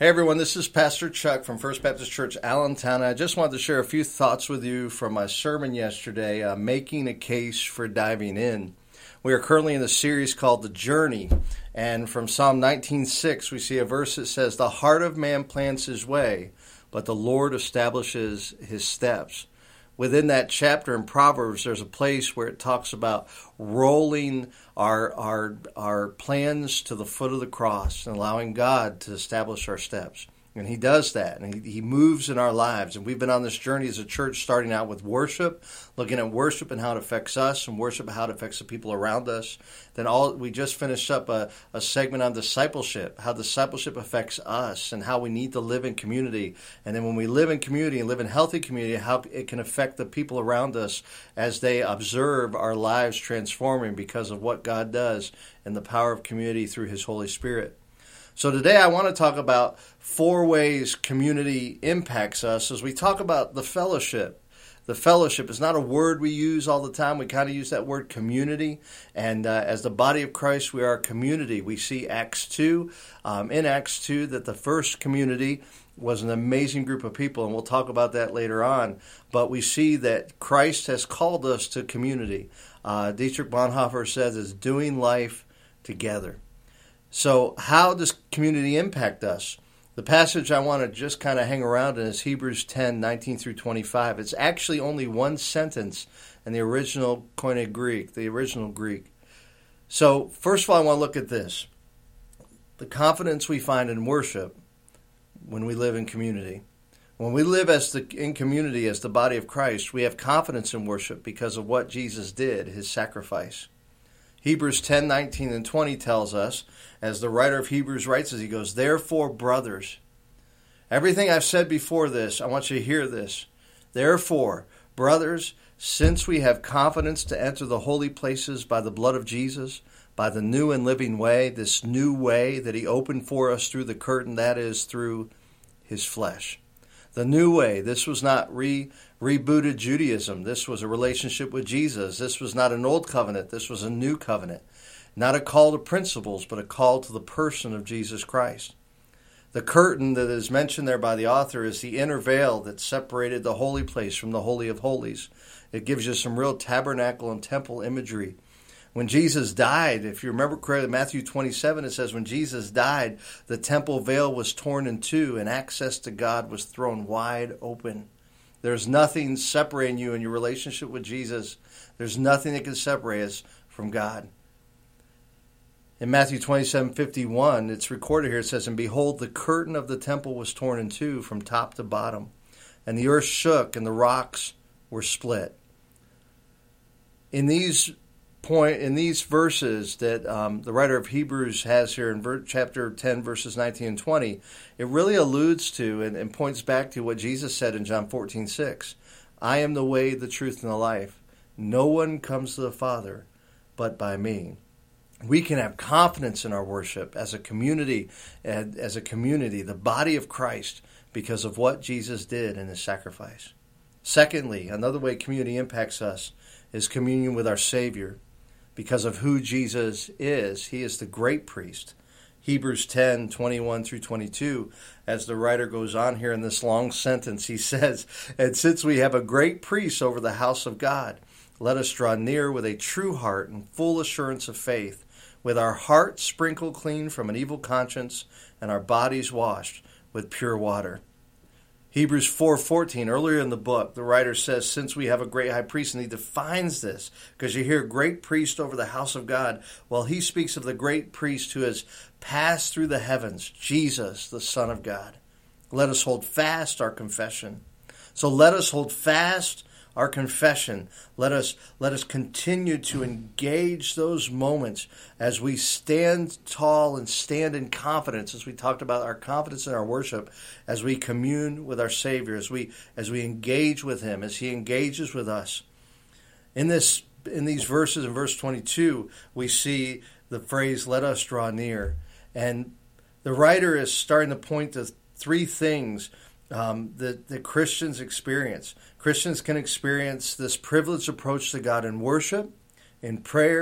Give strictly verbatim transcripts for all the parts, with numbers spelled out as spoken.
Hey everyone, this is Pastor Chuck from First Baptist Church, Allentown. I just wanted to share a few thoughts with you from my sermon yesterday, uh, Making a Case for Diving In. We are currently in the series called The Journey, and from Psalm nineteen six we see a verse that says, "The heart of man plans his way, but the Lord establishes his steps." Within that chapter in Proverbs, there's a place where it talks about rolling our our our plans to the foot of the cross and allowing God to establish our steps. And he does that, and he, he moves in our lives. And we've been on this journey as a church, starting out with worship, looking at worship and how it affects us, and worship and how it affects the people around us. Then all we just finished up a, a segment on discipleship, how discipleship affects us, and how we need to live in community. And then when we live in community and live in healthy community, how it can affect the people around us as they observe our lives transforming because of what God does and the power of community through his Holy Spirit. So today I want to talk about four ways community impacts us as we talk about the fellowship. The fellowship is not a word we use all the time. We kind of use that word community. And uh, as the body of Christ, we are a community. We see Acts two, um, in Acts two, that the first community was an amazing group of people, and we'll talk about that later on. But we see that Christ has called us to community. Uh, Dietrich Bonhoeffer says it's doing life together. So how does community impact us? The passage I want to just kind of hang around in is Hebrews ten, nineteen through twenty-five. It's actually only one sentence in the original Koine Greek, the original Greek. So first of all, I want to look at this. The confidence we find in worship when we live in community. When we live as the in community as the body of Christ, we have confidence in worship because of what Jesus did, his sacrifice. Hebrews ten, nineteen, and twenty tells us, as the writer of Hebrews writes as he goes, "Therefore, brothers," everything I've said before this, I want you to hear this. "Therefore, brothers, since we have confidence to enter the holy places by the blood of Jesus, by the new and living way," this new way that he opened for us through the curtain, that is, through his flesh. The new way, this was not re, rebooted Judaism. This was a relationship with Jesus. This was not an old covenant. This was a new covenant. Not a call to principles, but a call to the person of Jesus Christ. The curtain that is mentioned there by the author is the inner veil that separated the holy place from the Holy of Holies. It gives you some real tabernacle and temple imagery. When Jesus died, if you remember correctly, Matthew twenty-seven, it says, when Jesus died, the temple veil was torn in two and access to God was thrown wide open. There's nothing separating you in your relationship with Jesus. There's nothing that can separate us from God. In Matthew twenty-seven, fifty-one, it's recorded here, it says, "And behold, the curtain of the temple was torn in two from top to bottom, and the earth shook and the rocks were split." In these point in these verses that um, the writer of Hebrews has here in ver- chapter ten, verses nineteen and twenty, it really alludes to and, and points back to what Jesus said in John fourteen, six. "I am the way, the truth, and the life. No one comes to the Father but by me." We can have confidence in our worship as a community, as a community, the body of Christ, because of what Jesus did in his sacrifice. Secondly, another way community impacts us is communion with our Savior. Because of who Jesus is, he is the great priest. Hebrews ten, twenty-one through twenty-two, as the writer goes on here in this long sentence, he says, "And since we have a great priest over the house of God, let us draw near with a true heart and full assurance of faith, with our hearts sprinkled clean from an evil conscience and our bodies washed with pure water." Hebrews four fourteen, earlier in the book, the writer says, since we have a great high priest, and he defines this, because you hear great priest over the house of God. Well, he speaks of the great priest who has passed through the heavens, Jesus, the Son of God. Let us hold fast our confession. So let us hold fast our confession. Let us let us continue to engage those moments as we stand tall and stand in confidence, as we talked about our confidence in our worship, as we commune with our Savior, as we as we engage with him, as he engages with us. In this in these verses, in verse twenty-two, we see the phrase, "Let us draw near." And the writer is starting to point to three things Um, that, that Christians experience. Christians can experience this privileged approach to God in worship, in prayer,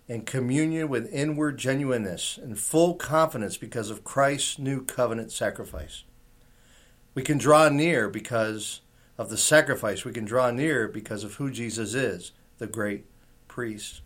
and communion with inward genuineness and full confidence because of Christ's new covenant sacrifice. We can draw near because of the sacrifice. We can draw near because of who Jesus is, the great priest.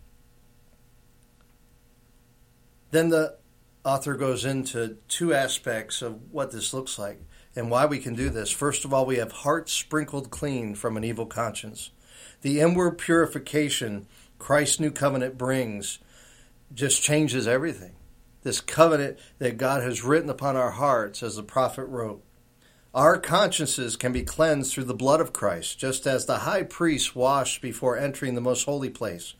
Then the author goes into two aspects of what this looks like and why we can do this. First of all, we have hearts sprinkled clean from an evil conscience. The inward purification Christ's new covenant brings just changes everything. This covenant that God has written upon our hearts, as the prophet wrote. Our consciences can be cleansed through the blood of Christ, just as the high priest washed before entering the most holy place.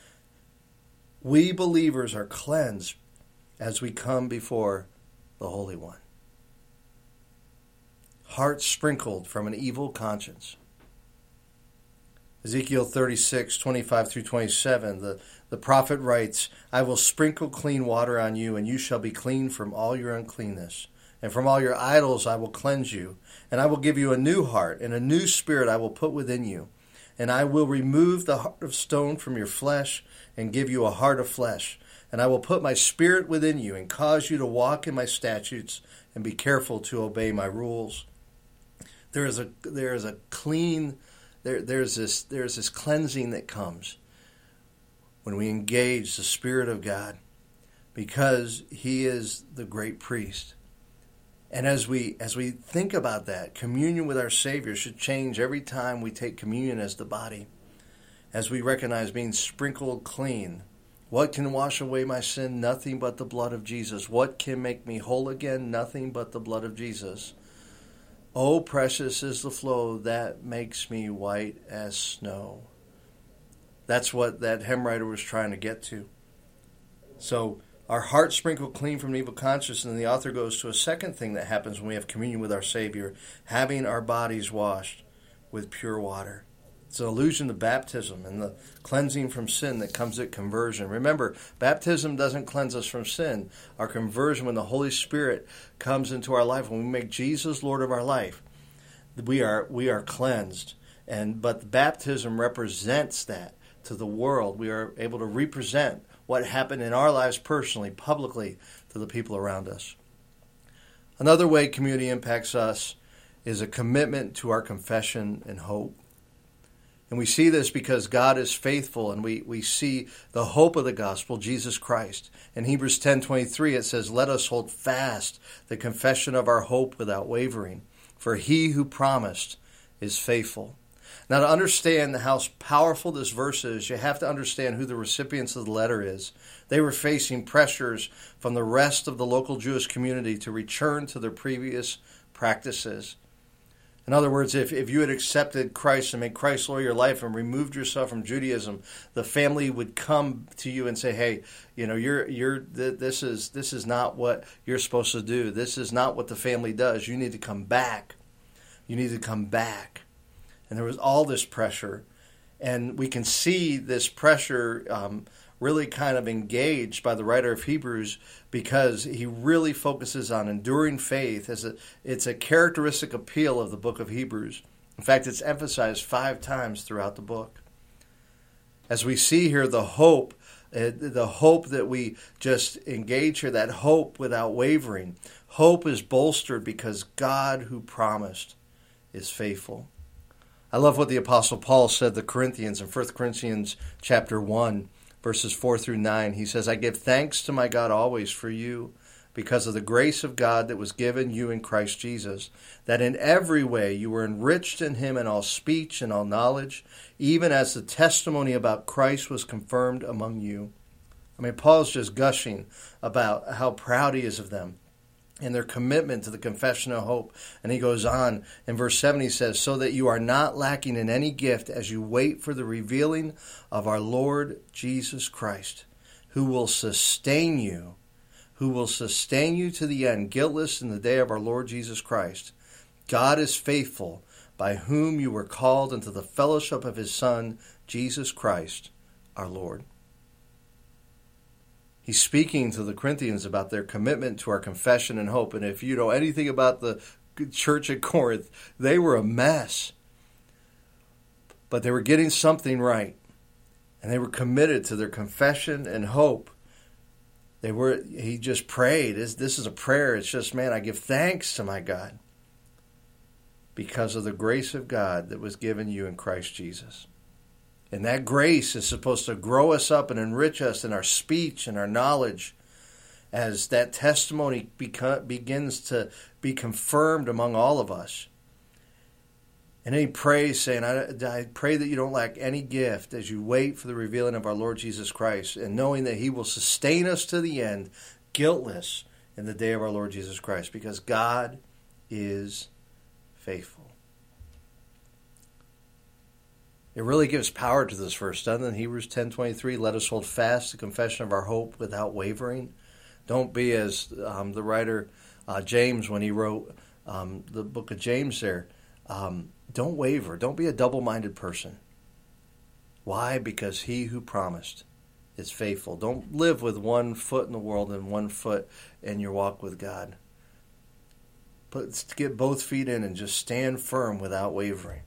We believers are cleansed as we come before the Holy One. Hearts sprinkled from an evil conscience. Ezekiel thirty-six, twenty-five through twenty-seven, the, the prophet writes, I will sprinkle clean water on you, and you shall be clean from all your uncleanness. And from all your idols I will cleanse you. And I will give you a new heart, and a new spirit I will put within you. And I will remove the heart of stone from your flesh, and give you a heart of flesh. And I will put my spirit within you, and cause you to walk in my statutes, and be careful to obey my rules. There is a there is a clean There, there's this there's this cleansing that comes when we engage the Spirit of God, because He is the great priest. And as we as we think about that, communion with our Savior should change every time we take communion as the body. As we recognize being sprinkled clean. What can wash away my sin? Nothing but the blood of Jesus. What can make me whole again? Nothing but the blood of Jesus. Oh, precious is the flow that makes me white as snow. That's what that hymn writer was trying to get to. So our hearts sprinkled clean from an evil conscience, and then the author goes to a second thing that happens when we have communion with our Savior, having our bodies washed with pure water. It's an allusion to baptism and the cleansing from sin that comes at conversion. Remember, baptism doesn't cleanse us from sin. Our conversion, when the Holy Spirit comes into our life, when we make Jesus Lord of our life, we are we are cleansed. And but the baptism represents that to the world. We are able to represent what happened in our lives personally, publicly, to the people around us. Another way community impacts us is a commitment to our confession and hope. And we see this because God is faithful, and we, we see the hope of the gospel, Jesus Christ. In Hebrews ten twenty-three, it says, let us hold fast the confession of our hope without wavering, for he who promised is faithful. Now, to understand how powerful this verse is, you have to understand who the recipients of the letter is. They were facing pressures from the rest of the local Jewish community to return to their previous practices. In other words, if, if you had accepted Christ and made Christ Lord of your life and removed yourself from Judaism, the family would come to you and say, "Hey, you know, you're you're this is this is not what you're supposed to do. This is not what the family does. You need to come back. You need to come back." And there was all this pressure, and we can see this pressure um, really kind of engaged by the writer of Hebrews, because he really focuses on enduring faith as a it's a characteristic appeal of the book of Hebrews. In fact, it's emphasized five times throughout the book. As we see here, the hope, uh, the hope that we just engage here, that hope without wavering. Hope is bolstered because God who promised is faithful. I love what the Apostle Paul said to the Corinthians in First Corinthians chapter one, verses four through nine. He says, I give thanks to my God always for you, because of the grace of God that was given you in Christ Jesus, that in every way you were enriched in him in all speech and all knowledge, even as the testimony about Christ was confirmed among you. I mean, Paul's just gushing about how proud he is of them and their commitment to the confession of hope. And he goes on in verse seven, he says, so that you are not lacking in any gift as you wait for the revealing of our Lord Jesus Christ, who will sustain you, who will sustain you to the end, guiltless in the day of our Lord Jesus Christ. God is faithful, by whom you were called into the fellowship of his Son, Jesus Christ, our Lord. He's speaking to the Corinthians about their commitment to our confession and hope. And if you know anything about the church at Corinth, they were a mess. But they were getting something right. And they were committed to their confession and hope. They were. He just prayed. This, this is a prayer. It's just, man, I give thanks to my God because of the grace of God that was given you in Christ Jesus. And that grace is supposed to grow us up and enrich us in our speech and our knowledge as that testimony beco- begins to be confirmed among all of us. And then he prays, saying, I, I pray that you don't lack any gift as you wait for the revealing of our Lord Jesus Christ, and knowing that he will sustain us to the end, guiltless, in the day of our Lord Jesus Christ, because God is faithful. It really gives power to this verse, doesn't it? Hebrews ten twenty-three, let us hold fast the confession of our hope without wavering. Don't be as um, the writer uh, James, when he wrote um, the book of James there, um, don't waver. Don't be a double-minded person. Why? Because he who promised is faithful. Don't live with one foot in the world and one foot in your walk with God. But get both feet in and just stand firm without wavering.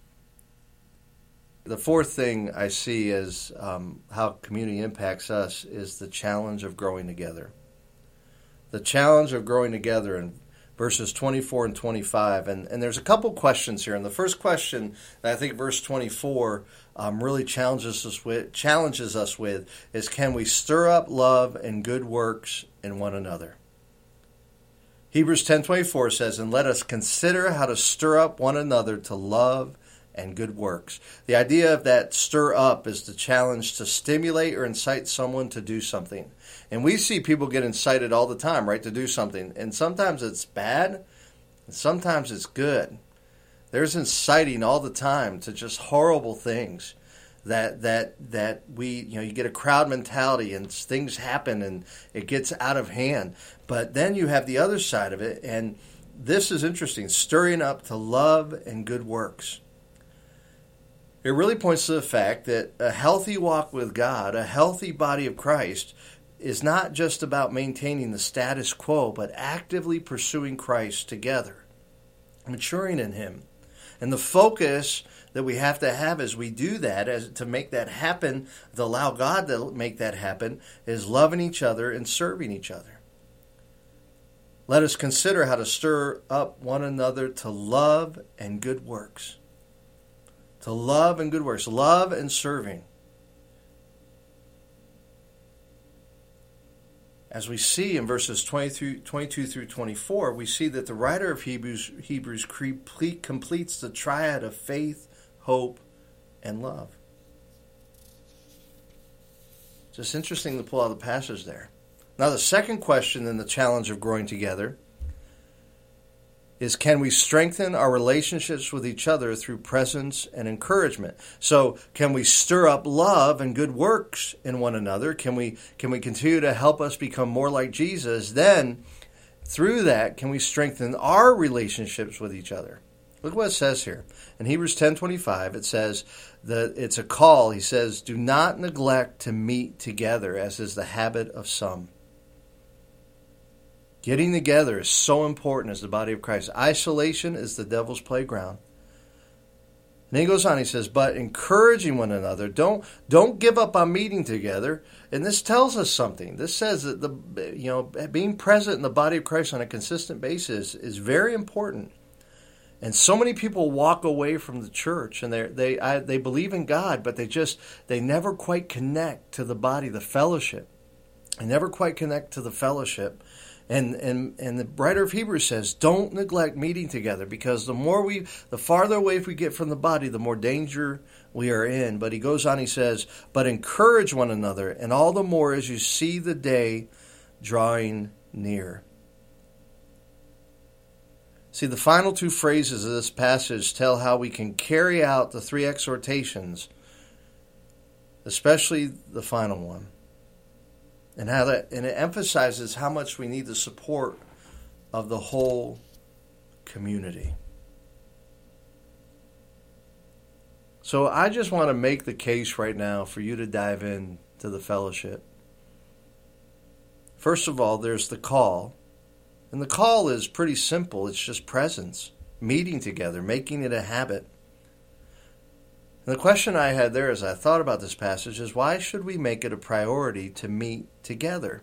The fourth thing I see as um, how community impacts us is the challenge of growing together. The challenge of growing together in verses twenty-four and twenty-five. And, and there's a couple questions here. And the first question that I think verse twenty-four um, really challenges us with, challenges us with is, can we stir up love and good works in one another? Hebrews ten twenty-four says, and let us consider how to stir up one another to love and good works. The idea of that stir up is the challenge to stimulate or incite someone to do something. And we see people get incited all the time, right, to do something. And sometimes it's bad, and sometimes it's good. There's inciting all the time to just horrible things that that that we, you know, you get a crowd mentality and things happen and it gets out of hand. But then you have the other side of it, and this is interesting, stirring up to love and good works. It really points to the fact that a healthy walk with God, a healthy body of Christ, is not just about maintaining the status quo, but actively pursuing Christ together, maturing in him. And the focus that we have to have as we do that, as to make that happen, to allow God to make that happen, is loving each other and serving each other. Let us consider how to stir up one another to love and good works. To love and good works. Love and serving. As we see in verses twenty-two through twenty-four, we see that the writer of Hebrews, Hebrews complete, completes the triad of faith, hope, and love. Just interesting to pull out the passage there. Now, the second question in the challenge of growing together is, can we strengthen our relationships with each other through presence and encouragement? So can we stir up love and good works in one another? Can we can we continue to help us become more like Jesus? Then, through that, can we strengthen our relationships with each other? Look what it says here. In Hebrews ten twenty-five, it says that it's a call. He says, do not neglect to meet together, as is the habit of some. Getting together is so important as the body of Christ. Isolation is the devil's playground. And then he goes on, he says, but encouraging one another, don't don't give up on meeting together. And this tells us something. This says that the you know being present in the body of Christ on a consistent basis is very important. And so many people walk away from the church, and they they I, they believe in God, but they just they never quite connect to the body, the fellowship. They never quite connect to the fellowship. And, and and the writer of Hebrews says, don't neglect meeting together, because the more we, the farther away we get from the body, the more danger we are in. But he goes on, he says, but encourage one another, and all the more as you see the day drawing near. See, the final two phrases of this passage tell how we can carry out the three exhortations, especially the final one. And how that, and it emphasizes how much we need the support of the whole community. So I just want to make the case right now for you to dive in to the fellowship. First of all, there's the call. And the call is pretty simple. It's just presence, meeting together, making it a habit. And the question I had there as I thought about this passage is, why should we make it a priority to meet together?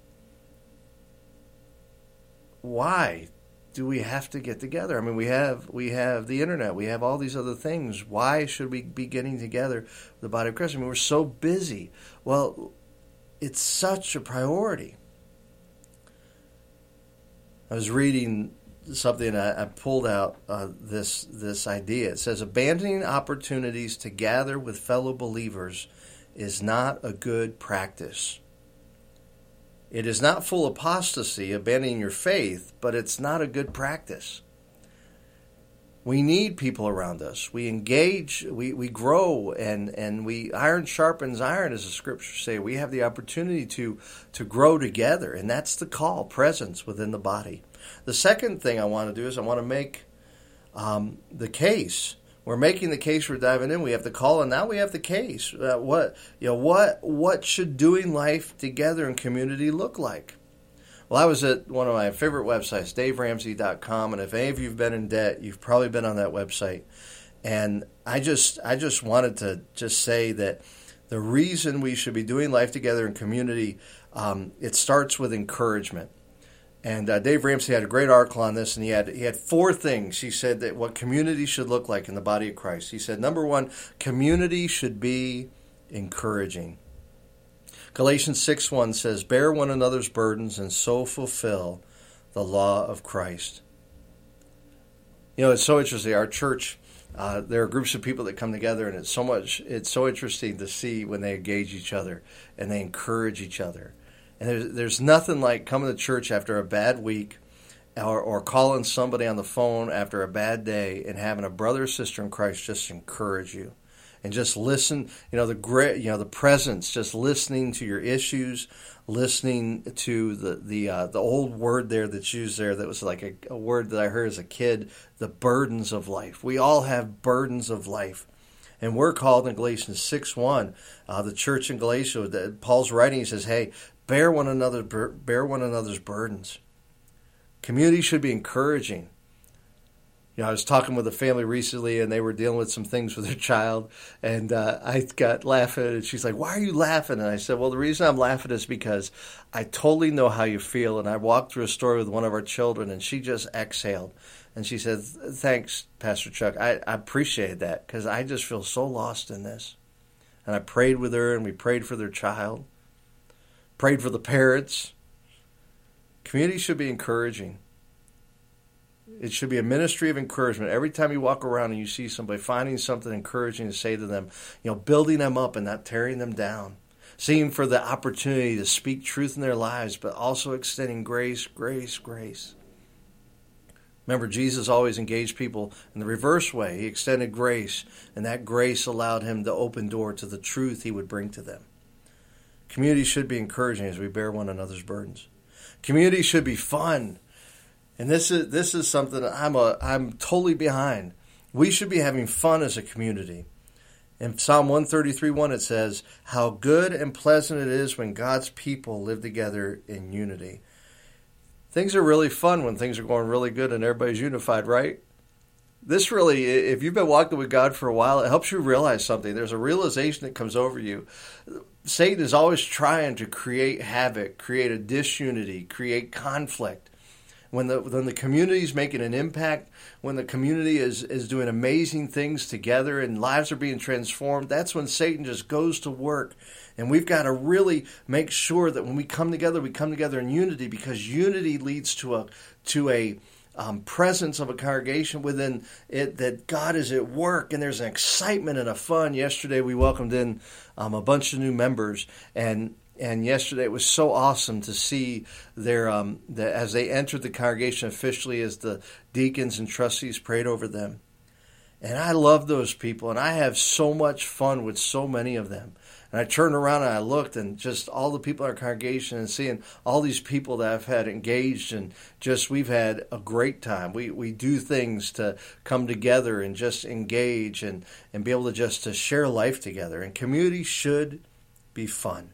Why do we have to get together? I mean, we have we have the internet, we have all these other things. Why should we be getting together with the body of Christ? I mean, we're so busy. Well, it's such a priority. I was reading something, I, I pulled out uh, this this idea. It says, abandoning opportunities to gather with fellow believers is not a good practice. It is not full apostasy, abandoning your faith, but it's not a good practice. We need people around us. We engage, we, we grow, and, and we iron sharpens iron, as the scriptures say. We have the opportunity to, to grow together, and that's the call, presence within the body. The second thing I want to do is I want to make um, the case. We're making the case. We're diving in. We have the call, and now we have the case. Uh, what you know? What what should doing life together in community look like? Well, I was at one of my favorite websites, dave ramsey dot com, and if any of you've been in debt, you've probably been on that website. And I just I just wanted to just say that the reason we should be doing life together in community, um, it starts with encouragement. And uh, Dave Ramsey had a great article on this, and he had he had four things. He said that what community should look like in the body of Christ. He said, number one, community should be encouraging. Galatians six one says, bear one another's burdens and so fulfill the law of Christ. You know, it's so interesting. Our church, uh, there are groups of people that come together, and it's so much. It's so interesting to see when they engage each other and they encourage each other. And there's, there's nothing like coming to church after a bad week, or, or calling somebody on the phone after a bad day and having a brother or sister in Christ just encourage you. And just listen, you know, the great, you know, the presence, just listening to your issues, listening to the the uh, the old word there that's used there that was like a, a word that I heard as a kid, the burdens of life. We all have burdens of life. And we're called in Galatians six one, uh, the church in Galatia, that Paul's writing, he says, hey, bear one another, bear one another's burdens. Community should be encouraging. You know, I was talking with a family recently, and they were dealing with some things with their child, and uh, I got laughing, and she's like, why are you laughing? And I said, well, the reason I'm laughing is because I totally know how you feel, and I walked through a story with one of our children, and she just exhaled. And she said, thanks, Pastor Chuck. I, I appreciate that, because I just feel so lost in this. And I prayed with her, and we prayed for their child, prayed for the parents. Community should be encouraging. It should be a ministry of encouragement. Every time you walk around and you see somebody, finding something encouraging to say to them, you know, building them up and not tearing them down. Seeing for the opportunity to speak truth in their lives, but also extending grace, grace, grace. Remember, Jesus always engaged people in the reverse way. He extended grace, and that grace allowed him to open door to the truth he would bring to them. Community should be encouraging as we bear one another's burdens. Community should be fun. And this is this is something I'm a I'm totally behind. We should be having fun as a community. In Psalm one thirty-three one, it says, how good and pleasant it is when God's people live together in unity. Things are really fun when things are going really good and everybody's unified, right? This really, if you've been walking with God for a while, it helps you realize something. There's a realization that comes over you. Satan is always trying to create havoc, create a disunity, create conflict. When the when the community is making an impact, when the community is, is doing amazing things together and lives are being transformed, that's when Satan just goes to work. And we've got to really make sure that when we come together, we come together in unity, because unity leads to a to a um, presence of a congregation within it, that God is at work, and there's an excitement and a fun. Yesterday we welcomed in um, a bunch of new members, and And yesterday it was so awesome to see their um, the, as they entered the congregation officially, as the deacons and trustees prayed over them. And I love those people, and I have so much fun with so many of them. And I turned around and I looked, and just all the people in our congregation, and seeing all these people that I've had engaged, and just we've had a great time. We we do things to come together and just engage and, and be able to just to share life together. And community should be fun.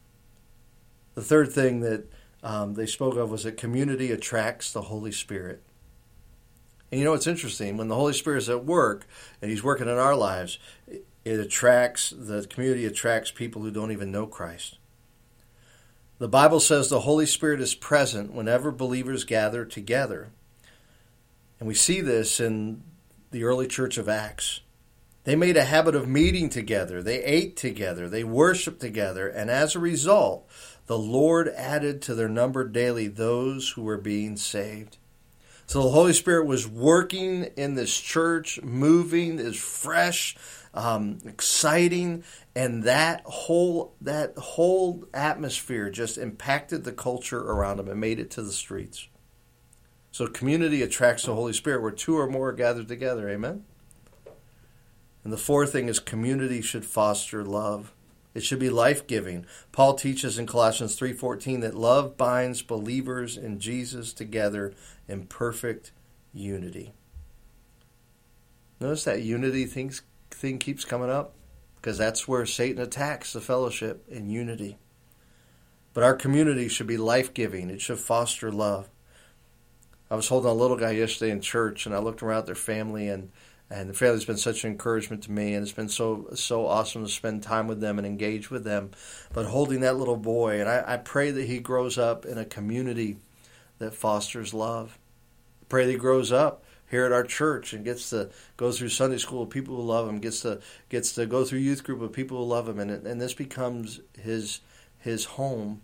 The third thing that um, they spoke of was that community attracts the Holy Spirit. And you know, it's interesting. When the Holy Spirit is at work and he's working in our lives, It attracts, the community attracts people who don't even know Christ. The Bible says the Holy Spirit is present whenever believers gather together. And we see this in the early church of Acts. They made a habit of meeting together. They ate together. They worshiped together. And as a result, the Lord added to their number daily those who were being saved. So the Holy Spirit was working in this church, moving, is fresh, um, exciting, and that whole that whole atmosphere just impacted the culture around them and made it to the streets. So community attracts the Holy Spirit where two or more are gathered together. Amen? And the fourth thing is community should foster love. It should be life-giving. Paul teaches in Colossians three fourteen that love binds believers in Jesus together in perfect unity. Notice that unity thing, thing keeps coming up because that's where Satan attacks the fellowship in unity. But our community should be life-giving. It should foster love. I was holding a little guy yesterday in church, and I looked around at their family, and And the family's been such an encouragement to me, and it's been so so awesome to spend time with them and engage with them. But holding that little boy, and I, I pray that he grows up in a community that fosters love. I pray that he grows up here at our church and gets to go through Sunday school with people who love him, gets to gets to go through youth group with people who love him, and and this becomes his his home.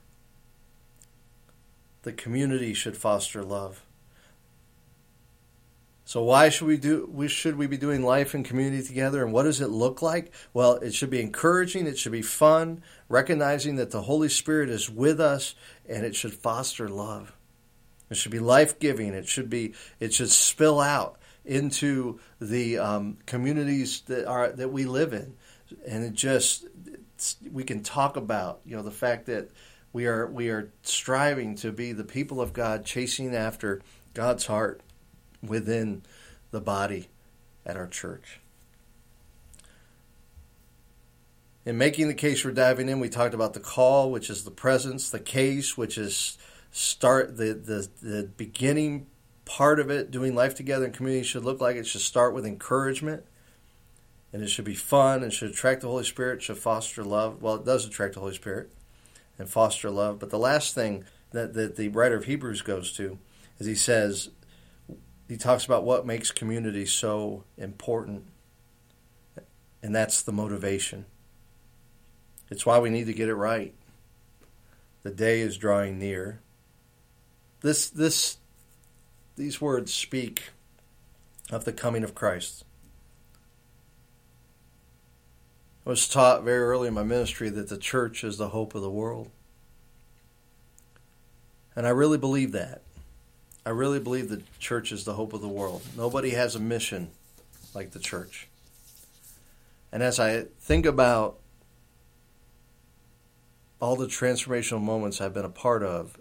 The community should foster love. So why should we do? We should we be doing life and community together? And what does it look like? Well, it should be encouraging. It should be fun. Recognizing that the Holy Spirit is with us, and it should foster love. It should be life-giving. It should be. It should spill out into the um, communities that are that we live in, and it just we can talk about you know the fact that we are we are striving to be the people of God, chasing after God's heart within the body at our church. In making the case for diving in, we talked about the call, which is the presence, the case, which is start the, the, the beginning part of it. Doing life together in community should look like it should start with encouragement, and it should be fun, and should attract the Holy Spirit, should foster love. Well, it does attract the Holy Spirit and foster love. But the last thing that, that the writer of Hebrews goes to is he says, he talks about what makes community so important, and that's the motivation. It's why we need to get it right. The day is drawing near. This, this, these words speak of the coming of Christ. I was taught very early in my ministry that the church is the hope of the world. And I really believe that. I really believe the church is the hope of the world. Nobody has a mission like the church. And as I think about all the transformational moments I've been a part of,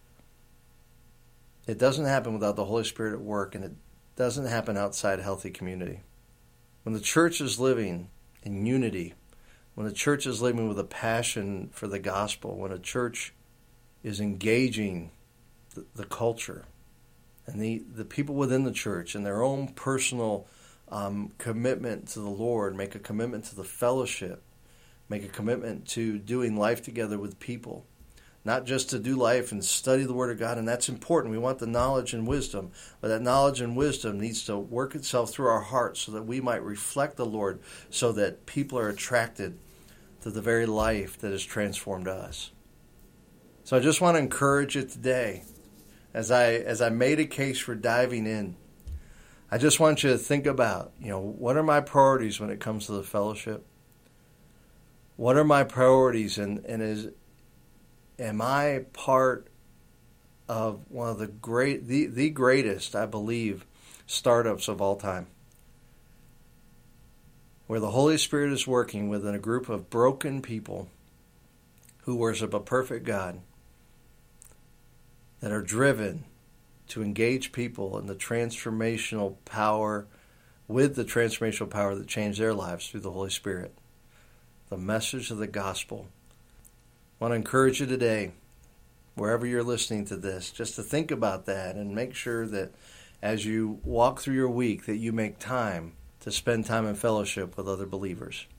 it doesn't happen without the Holy Spirit at work, and it doesn't happen outside healthy community. When the church is living in unity, when the church is living with a passion for the gospel, when a church is engaging the, the culture, and the, the people within the church and their own personal um, commitment to the Lord, make a commitment to the fellowship, make a commitment to doing life together with people. Not just to do life and study the Word of God, and that's important. We want the knowledge and wisdom, but that knowledge and wisdom needs to work itself through our hearts so that we might reflect the Lord, so that people are attracted to the very life that has transformed us. So I just want to encourage you today. As I as I made a case for diving in, I just want you to think about, you know, what are my priorities when it comes to the fellowship? What are my priorities, and, and is am I part of one of the great the, the greatest, I believe, startups of all time? Where the Holy Spirit is working within a group of broken people who worship a perfect God, that are driven to engage people in the transformational power, with the transformational power that changed their lives through the Holy Spirit. The message of the gospel. I want to encourage you today, wherever you're listening to this, just to think about that and make sure that as you walk through your week that you make time to spend time in fellowship with other believers.